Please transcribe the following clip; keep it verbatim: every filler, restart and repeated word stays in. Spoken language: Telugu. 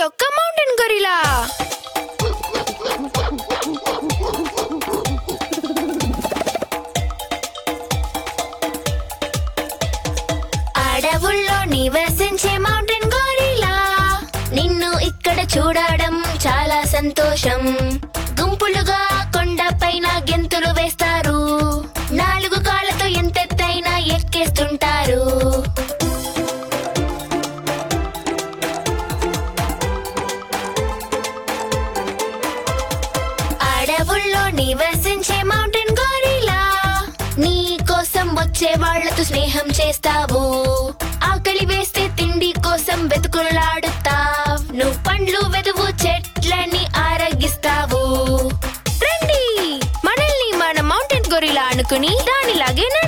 ఒక్క మౌంటైన్ గొరిలా. అడవుల్లో నివసించే మౌంటైన్ గొరిలా, నిన్ను ఇక్కడ చూడడం చాలా సంతోషం. గుంపులుగా కొండపైన గెంతులు వేస్తారు, నాలుగు కాళ్ళతో ఎంతెత్తైనా ఎక్కేస్తుంటారు. అడవుల్లో నివసించే మౌంటైన్ గొరిలా, నీ కోసం వచ్చే వాళ్లతో స్నేహం చేస్తావు. ఆకలి వేస్తే తిండి కోసం వెతుకులాడుతావు. నువ్వు పండ్లు వెదువు చెట్లని ఆరగిస్తావు. రండి, మనల్ని మన మౌంటైన్ గొరిలా అనుకుని దానిలాగే